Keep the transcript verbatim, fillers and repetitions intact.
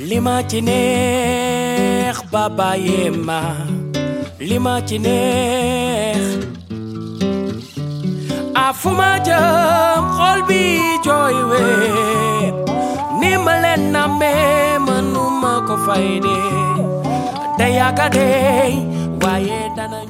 lima ci neex baba yema lima ci neex afuma jëm xol bi jooy we ni ma leen namee mënuma ko fayde day yàgga dey waaye dana